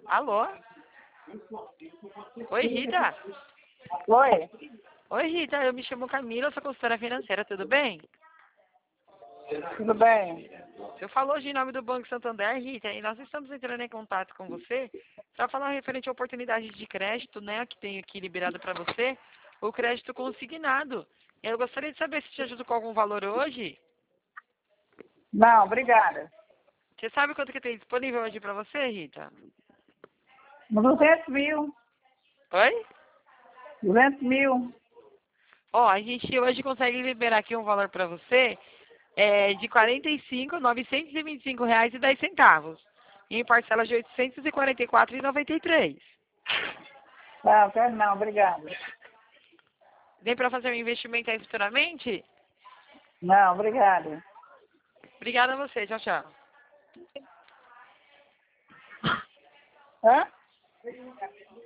Alô? Oi, Rita. Oi, Oi, Rita. Eu me chamo Camila, sou consultora financeira, tudo bem? tudo bem? Você falou hoje em nome do Banco Santander, Rita, e nós estamos entrando em contato com você para falar referente à oportunidade de crédito, né, que tem aqui liberado para você, o crédito consignado. Eu gostaria de saber se te ajuda com algum valor hoje. Não, obrigada. Você sabe quanto que tem disponível hoje para você, Rita? 200 mil, Oi? 200 mil. Ó, a gente hoje consegue liberar aqui um valor para você de R$ 45.925,10 em parcelas de R$ 844,93. Não, quero não, obrigada. Vem para fazer um investimento aí futuramente? Não, obrigada. Obrigada a você. Tchau, tchau. Hã?